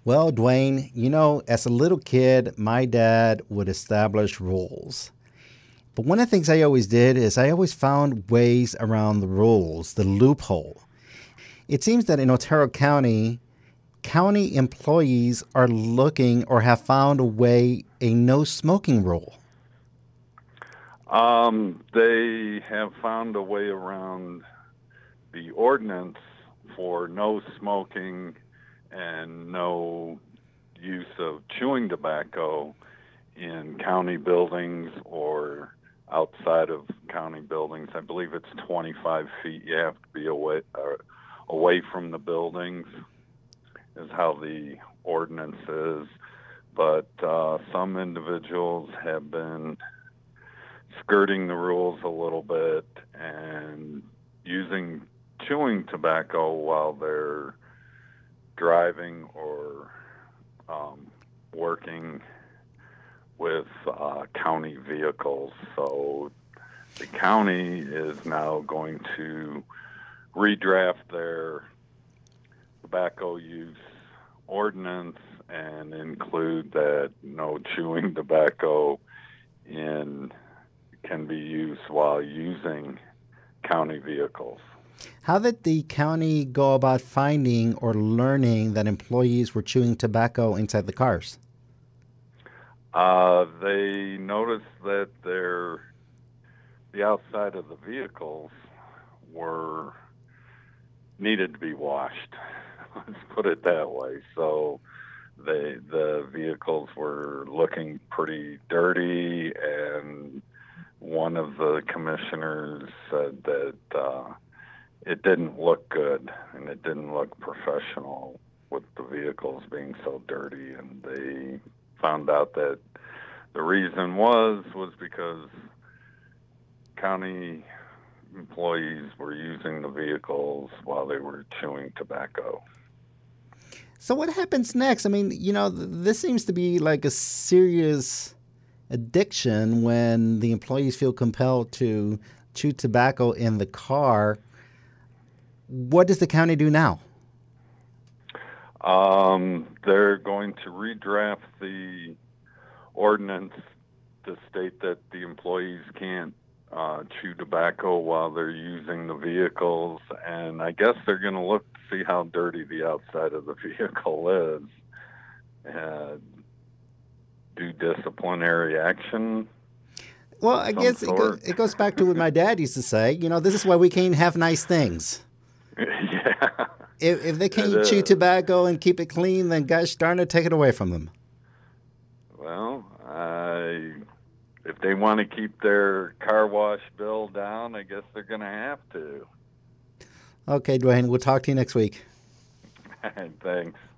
Well, Dwayne, as a little kid, my dad would establish rules. But one of the things I always did is I always found ways around the rules, the loophole. It seems that in Otero County, county employees are looking or have found a no smoking rule. They have found a way around the ordinance for no smoking and no use of chewing tobacco in county buildings or outside of county buildings. I believe it's 25 feet. You have to be away from the buildings is how the ordinance is. But some individuals have been skirting the rules a little bit and using chewing tobacco while they're driving or working with county vehicles. So the county is now going to redraft their tobacco use ordinance and include that no chewing tobacco can be used while using county vehicles. How did the county go about finding or learning that employees were chewing tobacco inside the cars? They noticed that the outside of the vehicles were needed to be washed. Let's put it that way. So the vehicles were looking pretty dirty, and one of the commissioners said that it didn't look good and it didn't look professional with the vehicles being so dirty. And they found out that the reason was because county employees were using the vehicles while they were chewing tobacco. So what happens next? I mean, this seems to be like a serious addiction when the employees feel compelled to chew tobacco in the car. What does the county do now? They're going to redraft the ordinance to state that the employees can't chew tobacco while they're using the vehicles, and I guess they're going to look to see how dirty the outside of the vehicle is and do disciplinary action. Well, I guess it goes back to what my dad used to say. This is why we can't have nice things. Yeah. If they can't chew tobacco and keep it clean, then gosh darn it, take it away from them. Well, if they want to keep their car wash bill down, I guess they're going to have to. Okay, Dwayne, we'll talk to you next week. Thanks.